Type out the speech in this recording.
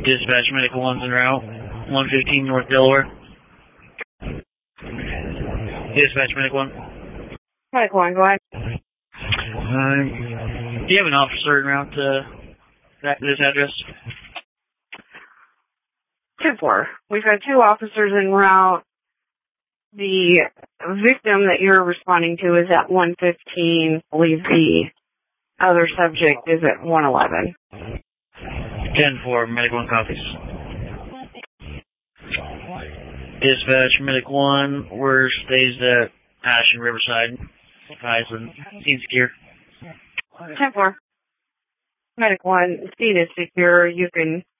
Dispatch Medical 1's en route. 115 North Delaware. Dispatch Medical 1. Medical 1, go ahead. Do you have an officer en route to this address? 2-4. We've got 2 officers en route. The victim that you're responding to is at 115. I believe the other subject is at 111. 10-4, Medic 1 copies. Dispatch, Medic 1, we're stays at Ash and Riverside. Scene secure. 10-4. Medic 1, scene is secure. You can